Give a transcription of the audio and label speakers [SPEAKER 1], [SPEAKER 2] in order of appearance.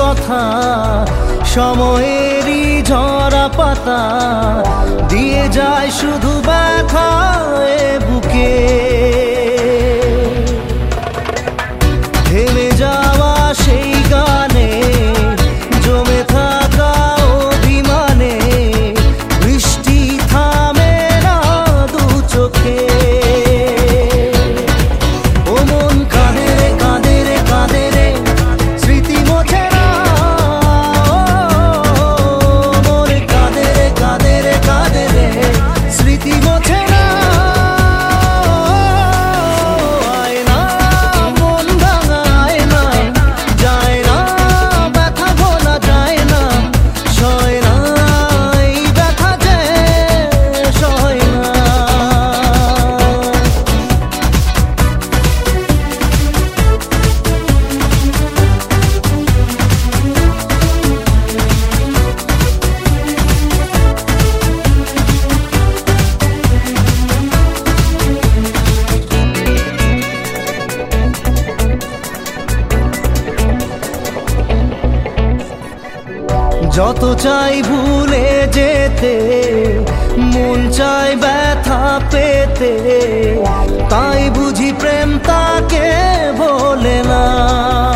[SPEAKER 1] কথা, সময়েরই ঝরা পাতা দিয়ে যায় শুধু ব্যথা এ বুকে। থেমে যাওয়া সেই গানে, জমে থাকা অভিমানে, বৃষ্টি থামে না দু চোখে। ও মন কাঁদে রে কাঁদে রে কাঁদে রে, স্মৃতি মোছে না। মন কাঁদে রে কাঁদে রে কাঁদে রে, স্মৃতি মোছে না। যত চাই ভুলে যেতে, মন চাই ব্যথা পেতে, তাই বুঝি প্রেম তাকে বলে না।